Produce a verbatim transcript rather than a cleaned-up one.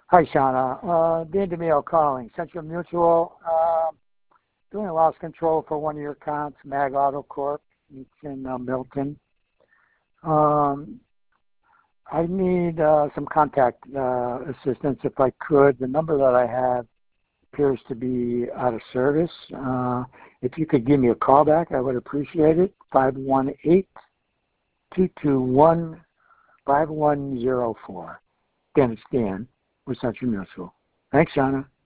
Hi, Shauna. Uh, Dan DeMille calling. Central Mutual, uh, doing a loss control for one of your accounts, Mag Auto Corp. It's in uh, Milton. Um, I need uh, some contact uh, assistance if I could. The number that I have appears to be out of service. Uh, if you could give me a call back, I would appreciate it. five one eight, two two one, five one zero four. Again, it's Dan with Central Mutual. Thanks, Shauna.